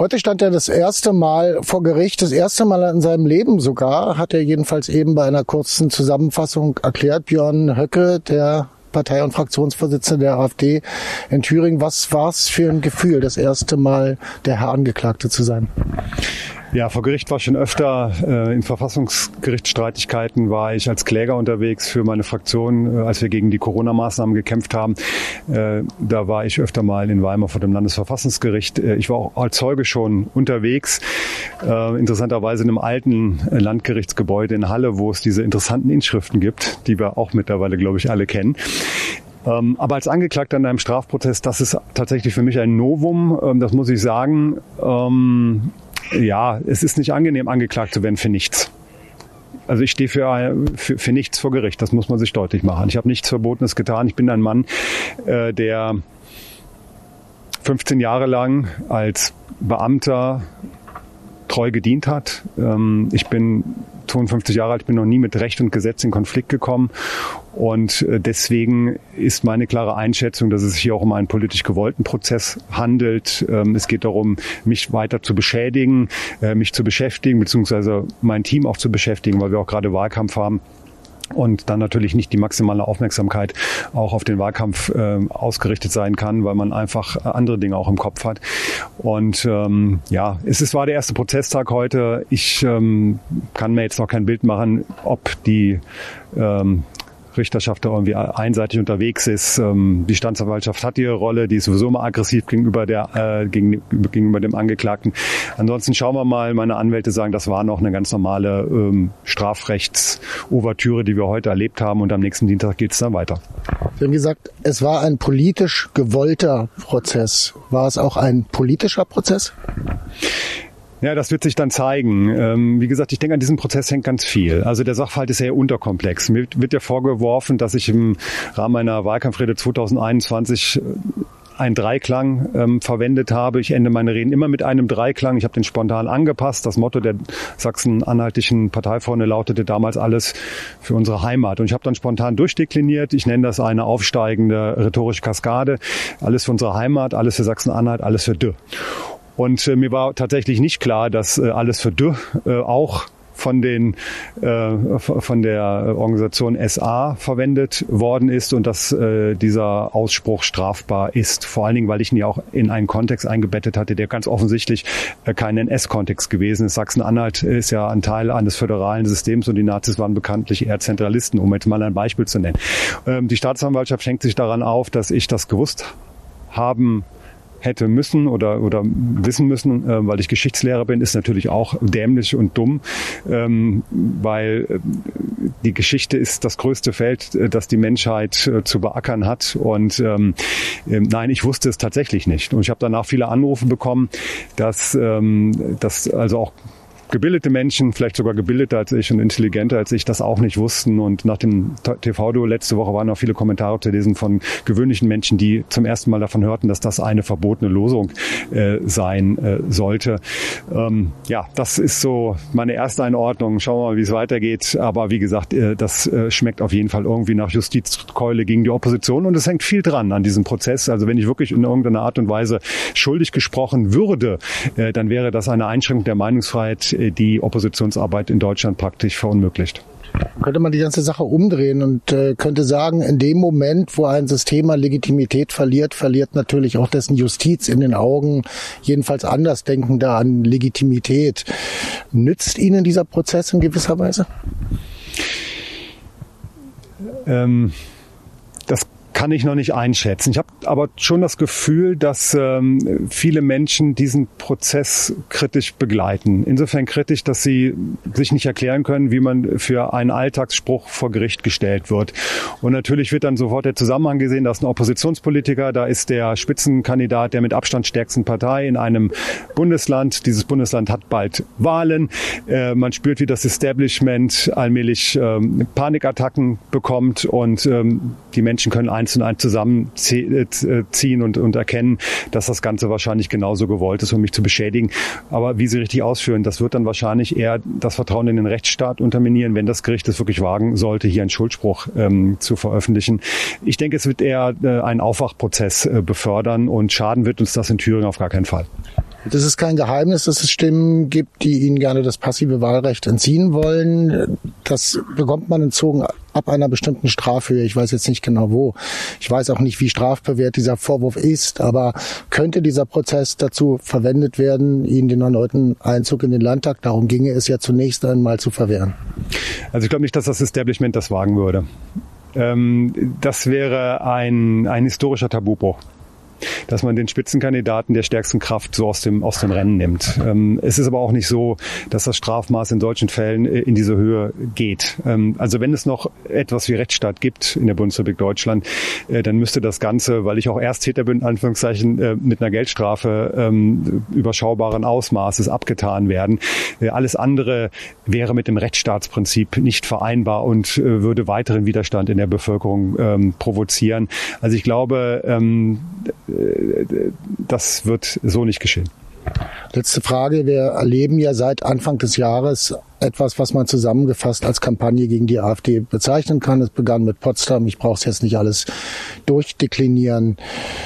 Heute stand er das erste Mal vor Gericht, das erste Mal in seinem Leben sogar, hat er jedenfalls eben bei einer kurzen Zusammenfassung erklärt. Björn Höcke, der Partei- und Fraktionsvorsitzende der AfD in Thüringen. Was war es für ein Gefühl, das erste Mal der Herr Angeklagte zu sein? Ja, vor Gericht war ich schon öfter. In Verfassungsgerichtsstreitigkeiten war ich als Kläger unterwegs für meine Fraktion, als wir gegen die Corona-Maßnahmen gekämpft haben. Da war ich öfter mal in Weimar vor dem Landesverfassungsgericht. Ich war auch als Zeuge schon unterwegs, interessanterweise in einem alten Landgerichtsgebäude in Halle, wo es diese interessanten Inschriften gibt, die wir auch mittlerweile, glaube ich, alle kennen. Aber als Angeklagter in einem Strafprozess, das ist tatsächlich für mich ein Novum, das muss ich sagen. Ja, es ist nicht angenehm, angeklagt zu werden für nichts. Also ich stehe für nichts vor Gericht, das muss man sich deutlich machen. Ich habe nichts Verbotenes getan. Ich bin ein Mann, der 15 Jahre lang als Beamter treu gedient hat. Ich bin 52 Jahre alt, ich bin noch nie mit Recht und Gesetz in Konflikt gekommen. Und deswegen ist meine klare Einschätzung, dass es sich hier auch um einen politisch gewollten Prozess handelt. Es geht darum, mich weiter zu beschädigen, mich zu beschäftigen, beziehungsweise mein Team auch zu beschäftigen, weil wir auch gerade Wahlkampf haben. Und dann natürlich nicht die maximale Aufmerksamkeit auch auf den Wahlkampf ausgerichtet sein kann, weil man einfach andere Dinge auch im Kopf hat. Und ja, war der erste Prozesstag heute. Ich kann mir jetzt noch kein Bild machen, ob die Richterschaft da irgendwie einseitig unterwegs ist. Die Staatsanwaltschaft hat ihre Rolle, die ist sowieso immer aggressiv gegenüber dem Angeklagten. Ansonsten schauen wir mal, meine Anwälte sagen, das war noch eine ganz normale Strafrechtsouvertüre, die wir heute erlebt haben, und am nächsten Dienstag geht es dann weiter. Sie haben gesagt, es war ein politisch gewollter Prozess. War es auch ein politischer Prozess? Ja, das wird sich dann zeigen. Wie gesagt, ich denke, an diesem Prozess hängt ganz viel. Also der Sachverhalt ist sehr unterkomplex. Mir wird ja vorgeworfen, dass ich im Rahmen meiner Wahlkampfrede 2021 einen Dreiklang verwendet habe. Ich ende meine Reden immer mit einem Dreiklang. Ich habe den spontan angepasst. Das Motto der sachsen-anhaltischen Parteivorne lautete damals: alles für unsere Heimat. Und ich habe dann spontan durchdekliniert. Ich nenne das eine aufsteigende rhetorische Kaskade. Alles für unsere Heimat, alles für Sachsen-Anhalt, alles für Dö. Und mir war tatsächlich nicht klar, dass alles für Dö auch von der Organisation SA verwendet worden ist und dass dieser Ausspruch strafbar ist. Vor allen Dingen, weil ich ihn ja auch in einen Kontext eingebettet hatte, der ganz offensichtlich kein NS-Kontext gewesen ist. Sachsen-Anhalt ist ja ein Teil eines föderalen Systems und die Nazis waren bekanntlich eher Zentralisten, um jetzt mal ein Beispiel zu nennen. Die Staatsanwaltschaft schenkt sich daran auf, dass ich das gewusst haben hätte müssen oder wissen müssen, weil ich Geschichtslehrer bin, ist natürlich auch dämlich und dumm, weil die Geschichte ist das größte Feld, das die Menschheit zu beackern hat. Und nein, ich wusste es tatsächlich nicht. Und ich habe danach viele Anrufe bekommen, dass also auch gebildete Menschen, vielleicht sogar gebildeter als ich und intelligenter als ich, das auch nicht wussten. Und nach dem TV-Duo letzte Woche waren auch viele Kommentare zu lesen von gewöhnlichen Menschen, die zum ersten Mal davon hörten, dass das eine verbotene Losung sein sollte. Ja, das ist so meine erste Einordnung. Schauen wir mal, wie es weitergeht. Aber wie gesagt, das schmeckt auf jeden Fall irgendwie nach Justizkeule gegen die Opposition. Und es hängt viel dran an diesem Prozess. Also wenn ich wirklich in irgendeiner Art und Weise schuldig gesprochen würde, dann wäre das eine Einschränkung der Meinungsfreiheit, die Oppositionsarbeit in Deutschland praktisch verunmöglicht. Könnte man die ganze Sache umdrehen und könnte sagen, in dem Moment, wo ein System an Legitimität verliert, verliert natürlich auch dessen Justiz in den Augen jedenfalls Andersdenkender an Legitimität. Nützt Ihnen dieser Prozess in gewisser Weise? Das kann ich noch nicht einschätzen. Ich habe aber schon das Gefühl, dass viele Menschen diesen Prozess kritisch begleiten. Insofern kritisch, dass sie sich nicht erklären können, wie man für einen Alltagsspruch vor Gericht gestellt wird. Und natürlich wird dann sofort der Zusammenhang gesehen, da ist ein Oppositionspolitiker, da ist der Spitzenkandidat der mit Abstand stärksten Partei in einem Bundesland. Dieses Bundesland hat bald Wahlen. Man spürt, wie das Establishment allmählich Panikattacken bekommt und die Menschen können eins und eins zusammenziehen und erkennen, dass das Ganze wahrscheinlich genauso gewollt ist, um mich zu beschädigen. Aber wie Sie richtig ausführen, das wird dann wahrscheinlich eher das Vertrauen in den Rechtsstaat unterminieren, wenn das Gericht es wirklich wagen sollte, hier einen Schuldspruch zu veröffentlichen. Ich denke, es wird eher einen Aufwachprozess befördern und schaden wird uns das in Thüringen auf gar keinen Fall. Das ist kein Geheimnis, dass es Stimmen gibt, die Ihnen gerne das passive Wahlrecht entziehen wollen. Das bekommt man entzogen ab einer bestimmten Strafhöhe. Ich weiß jetzt nicht genau wo. Ich weiß auch nicht, wie strafbewehrt dieser Vorwurf ist. Aber könnte dieser Prozess dazu verwendet werden, Ihnen den erneuten Einzug in den Landtag, darum ginge es ja zunächst einmal, zu verwehren? Also ich glaube nicht, dass das Establishment das wagen würde. Das wäre ein historischer Tabubruch, dass man den Spitzenkandidaten der stärksten Kraft so aus dem Rennen nimmt. Es ist aber auch nicht so, dass das Strafmaß in solchen Fällen in diese Höhe geht. Also wenn es noch etwas wie Rechtsstaat gibt in der Bundesrepublik Deutschland, dann müsste das Ganze, weil ich auch Ersttäter bin, in Anführungszeichen, mit einer Geldstrafe überschaubaren Ausmaßes abgetan werden. Alles andere wäre mit dem Rechtsstaatsprinzip nicht vereinbar und würde weiteren Widerstand in der Bevölkerung provozieren. Also ich glaube, das wird so nicht geschehen. Letzte Frage. Wir erleben ja seit Anfang des Jahres etwas, was man zusammengefasst als Kampagne gegen die AfD bezeichnen kann. Es begann mit Potsdam. Ich brauche es jetzt nicht alles durchdeklinieren.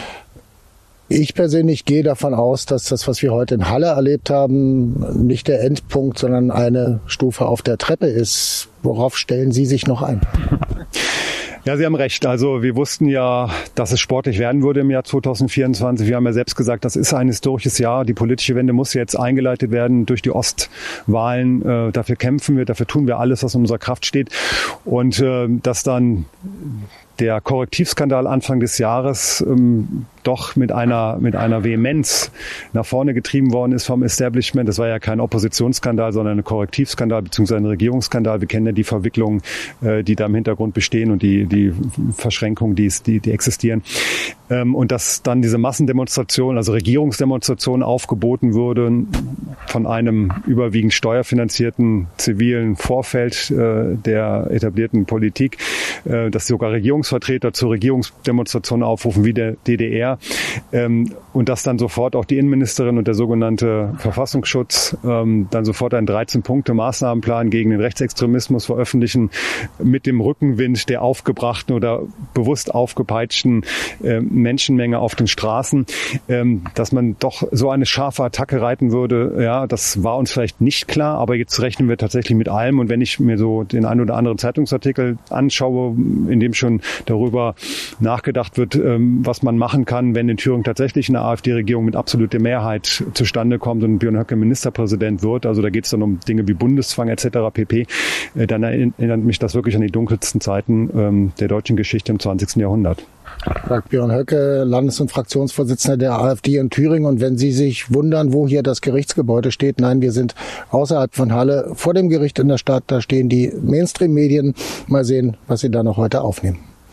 Ich persönlich gehe davon aus, dass das, was wir heute in Halle erlebt haben, nicht der Endpunkt, sondern eine Stufe auf der Treppe ist. Worauf stellen Sie sich noch ein? Ja, Sie haben recht. Also wir wussten ja, dass es sportlich werden würde im Jahr 2024. Wir haben ja selbst gesagt, das ist ein historisches Jahr. Die politische Wende muss jetzt eingeleitet werden durch die Ostwahlen. Dafür kämpfen wir, dafür tun wir alles, was in unserer Kraft steht. Und dass dann der Korrektivskandal Anfang des Jahres doch mit einer Vehemenz nach vorne getrieben worden ist vom Establishment. Das war ja kein Oppositionsskandal, sondern ein Korrektivskandal bzw. ein Regierungsskandal. Wir kennen ja die Verwicklungen, die da im Hintergrund bestehen und die Verschränkungen, die existieren. Und dass dann diese Massendemonstration, also Regierungsdemonstration aufgeboten wurde von einem überwiegend steuerfinanzierten zivilen Vorfeld der etablierten Politik, dass sogar Regierungsvertreter zur Regierungsdemonstration aufrufen wie der DDR, und dass dann sofort auch die Innenministerin und der sogenannte Verfassungsschutz dann sofort einen 13-Punkte-Maßnahmenplan gegen den Rechtsextremismus veröffentlichen, mit dem Rückenwind der aufgebrachten oder bewusst aufgepeitschten Menschenmenge auf den Straßen, dass man doch so eine scharfe Attacke reiten würde, ja, das war uns vielleicht nicht klar, aber jetzt rechnen wir tatsächlich mit allem. Und wenn ich mir so den einen oder anderen Zeitungsartikel anschaue, in dem schon darüber nachgedacht wird, was man machen kann, wenn in Thüringen tatsächlich eine AfD-Regierung mit absoluter Mehrheit zustande kommt und Björn Höcke Ministerpräsident wird, also da geht es dann um Dinge wie Bundeszwang etc. pp., dann erinnert mich das wirklich an die dunkelsten Zeiten der deutschen Geschichte im 20. Jahrhundert. Sagt Björn Höcke, Landes- und Fraktionsvorsitzender der AfD in Thüringen. Und wenn Sie sich wundern, wo hier das Gerichtsgebäude steht, nein, wir sind außerhalb von Halle vor dem Gericht in der Stadt. Da stehen die Mainstream-Medien. Mal sehen, was Sie da noch heute aufnehmen.